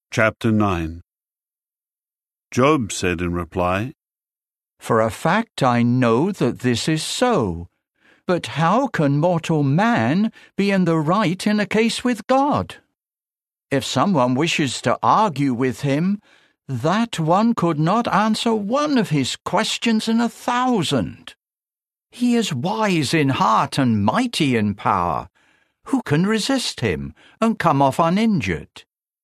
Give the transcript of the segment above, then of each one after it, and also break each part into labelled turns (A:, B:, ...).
A: Chapter 9. Job said in reply,
B: For a fact I know that this is so. But how can mortal man be in the right in a case with God? If someone wishes to argue with him, that one could not answer one of his questions in 1,000. He is wise in heart and mighty in power. Who can resist him and come off uninjured?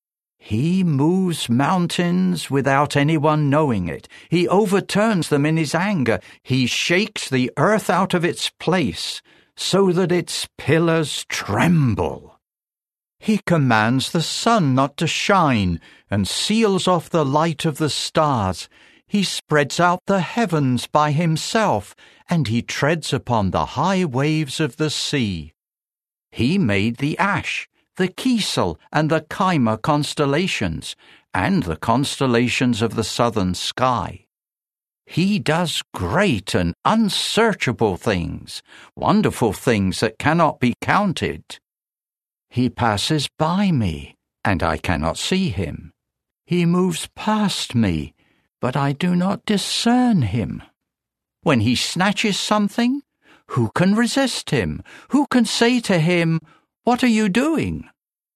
B: He moves mountains without anyone knowing it. He overturns them in his anger. He shakes the earth out of its place so that its pillars tremble. He commands the sun not to shine and seals off the light of the stars. He spreads out the heavens by himself, and he treads upon the high waves of the sea. He made the ash, the Kisel and the Chima constellations, and the constellations of the southern sky. He does great and unsearchable things, wonderful things that cannot be counted. He passes by me, and I cannot see him. He moves past me, but I do not discern him. When he snatches something, who can resist him? Who can say to him, "What are you doing?"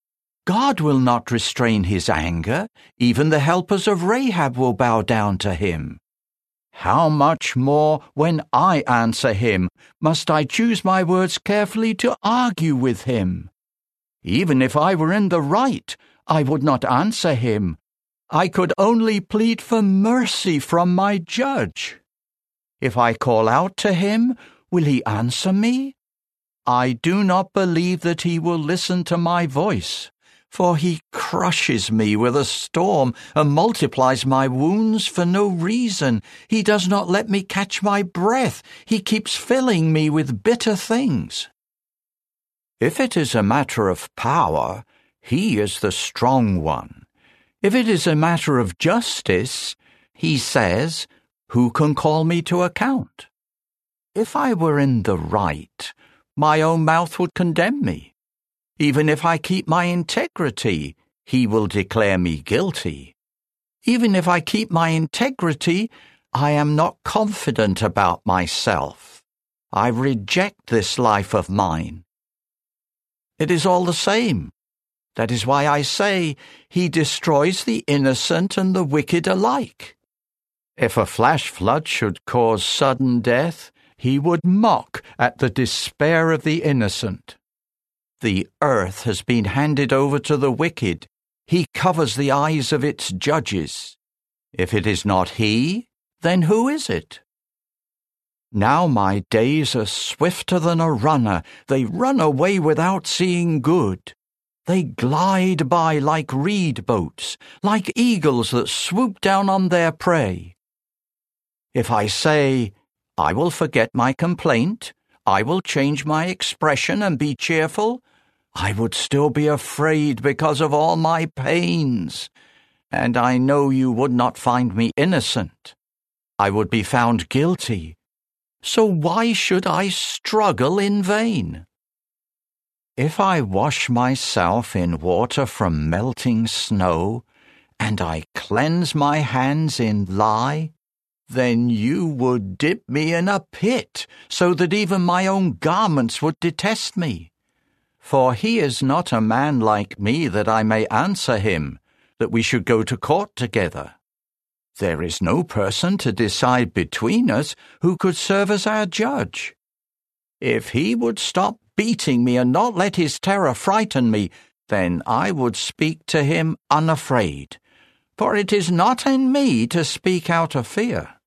B: God will not restrain his anger. Even the helpers of Rahab will bow down to him. How much more, when I answer him, must I choose my words carefully to argue with him? Even if I were in the right, I would not answer him. I could only plead for mercy from my judge. If I call out to him, will he answer me? I do not believe that he will listen to my voice, for he crushes me with a storm and multiplies my wounds for no reason. He does not let me catch my breath. He keeps filling me with bitter things. If it is a matter of power, he is the strong one. If it is a matter of justice, he says, "Who can call me to account?" If I were in the right, my own mouth would condemn me. Even if I keep my integrity, he will declare me guilty. Even if I keep my integrity, I am not confident about myself. I reject this life of mine. It is all the same. That is why I say he destroys the innocent and the wicked alike. If a flash flood should cause sudden death, he would mock at the despair of the innocent. The earth has been handed over to the wicked. He covers the eyes of its judges. If it is not he, then who is it? Now my days are swifter than a runner. They run away without seeing good. They glide by like reed boats, like eagles that swoop down on their prey. If I say, "I will forget my complaint, I will change my expression and be cheerful," I would still be afraid because of all my pains, and I know you would not find me innocent. I would be found guilty. So why should I struggle in vain? If I wash myself in water from melting snow, and I cleanse my hands in lye, then you would dip me in a pit, so that even my own garments would detest me. For he is not a man like me that I may answer him, that we should go to court together. There is no person to decide between us who could serve as our judge. If he would stop beating me and not let his terror frighten me, then I would speak to him unafraid, for it is not in me to speak out of fear.